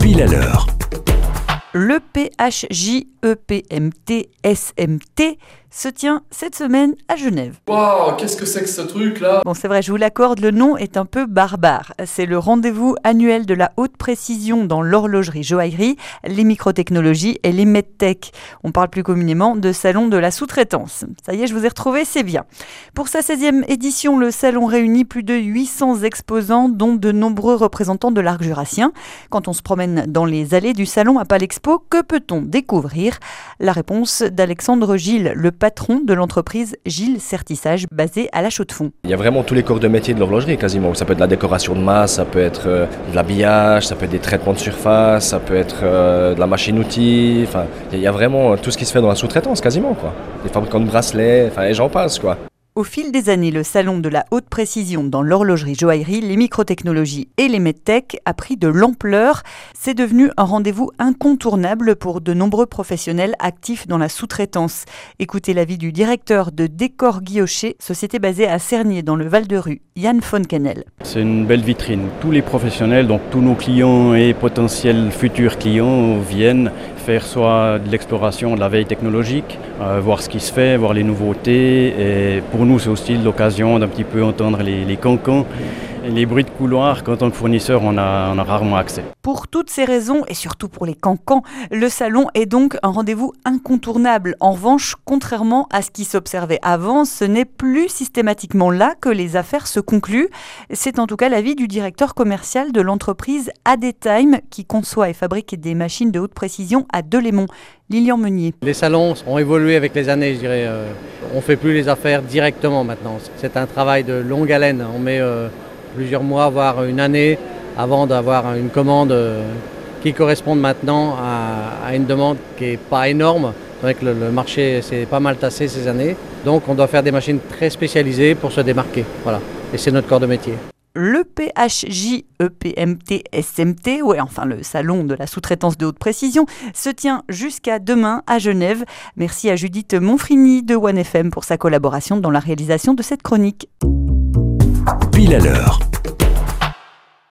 Pile à l'heure. Le PHJEPMT-SMT se tient cette semaine à Genève. Waouh, qu'est-ce que c'est que ce truc-là ? Bon, c'est vrai, je vous l'accorde, le nom est un peu barbare. C'est le rendez-vous annuel de la haute précision dans l'horlogerie-joaillerie, les microtechnologies et les medtech. On parle plus communément de salon de la sous-traitance. Ça y est, je vous ai retrouvé, c'est bien. Pour sa 16e édition, le salon réunit plus de 800 exposants, dont de nombreux représentants de l'arc jurassien. Quand on se promène dans les allées du salon à Palexpo, que peut-on découvrir ? La réponse d'Alexandre Gilles, le patron de l'entreprise Gilles Certissage, basée à La Chaux-de-Fonds. Il y a vraiment tous les corps de métier de l'horlogerie quasiment. Ça peut être de la décoration de masse, ça peut être de l'habillage, ça peut être des traitements de surface, ça peut être de la machine-outil. Enfin, il y a vraiment tout ce qui se fait dans la sous-traitance quasiment, quoi. Les fabricants de bracelets, enfin, et j'en passe, quoi. Au fil des années, le salon de la haute précision dans l'horlogerie-joaillerie, les microtechnologies et les medtech a pris de l'ampleur. C'est devenu un rendez-vous incontournable pour de nombreux professionnels actifs dans la sous-traitance. Écoutez l'avis du directeur de Décor Guillochet, société basée à Cernier dans le Val-de-Rue, Yann Fonkenel. C'est une belle vitrine. Tous les professionnels, donc tous nos clients et potentiels futurs clients viennent faire soit de l'exploration, de la veille technologique, voir ce qui se fait, voir les nouveautés. Et pour nous, c'est aussi l'occasion d'un petit peu entendre les cancans. Et les bruits de couloir, qu'en tant que fournisseur, on a rarement accès. Pour toutes ces raisons, et surtout pour les cancans, le salon est donc un rendez-vous incontournable. En revanche, contrairement à ce qui s'observait avant, ce n'est plus systématiquement là que les affaires se concluent. C'est en tout cas l'avis du directeur commercial de l'entreprise ADTime, qui conçoit et fabrique des machines de haute précision à Delémont. Lilian Meunier. Les salons ont évolué avec les années, je dirais. On ne fait plus les affaires directement maintenant. C'est un travail de longue haleine. On met plusieurs mois, voire une année, avant d'avoir une commande qui corresponde maintenant à une demande qui n'est pas énorme. C'est vrai que le marché s'est pas mal tassé ces années. Donc on doit faire des machines très spécialisées pour se démarquer. Voilà. Et c'est notre corps de métier. Le PHJEPMT-SMT, le salon de la sous-traitance de haute précision, se tient jusqu'à demain à Genève. Merci à Judith Monfrini de OneFM pour sa collaboration dans la réalisation de cette chronique. Pile à l'heure.